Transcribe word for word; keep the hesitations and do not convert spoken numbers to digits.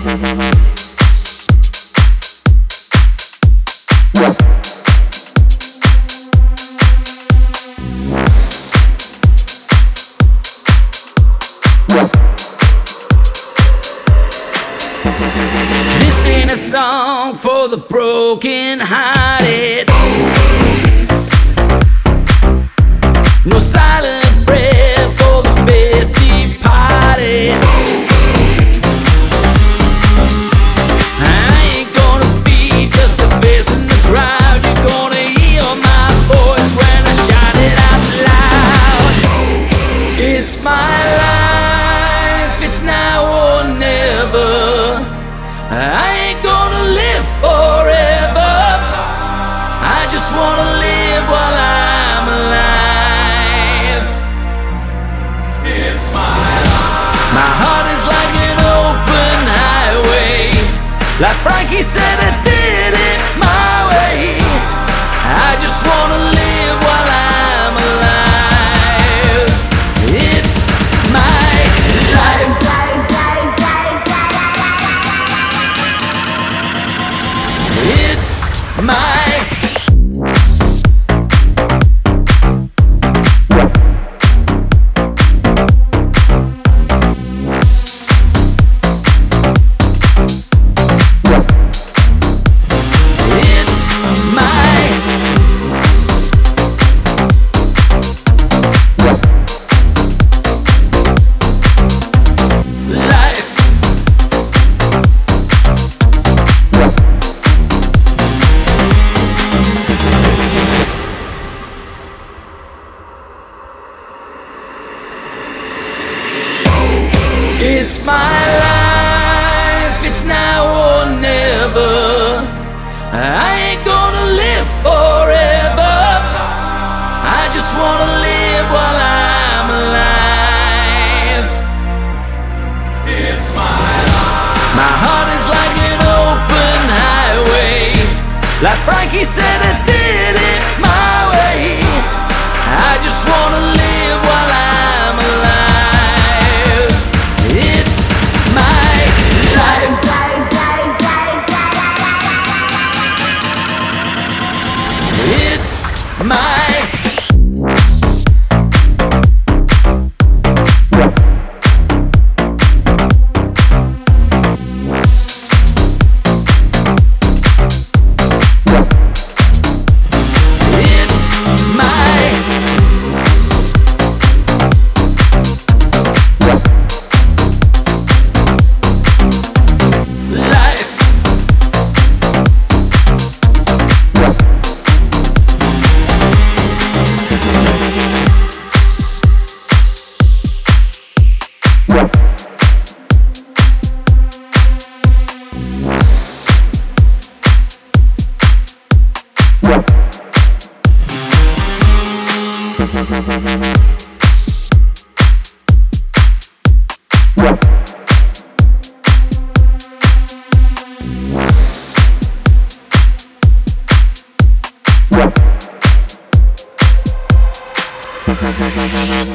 This ain't a song for the broken-hearted. No silent prayer for the faith departed. I ain't gonna be just a face in the crowd. You're gonna hear my voice when I shout it out loud. It's my life, it's now or never. I ain't gonna live forever. I just wanna live while I'm alive. It's my life. My heart is like an open highway. Like Frankie said, I did it my way. I just wanna live while I'm alive. It's my life. It's my It's my life, it's now or never. I ain't gonna live forever. I just wanna live while I'm alive. It's my life. My heart is like an open highway. Like Frankie said, I did it my way. I just wanna live while I'm alive. It's my life. It's my We'll be right back.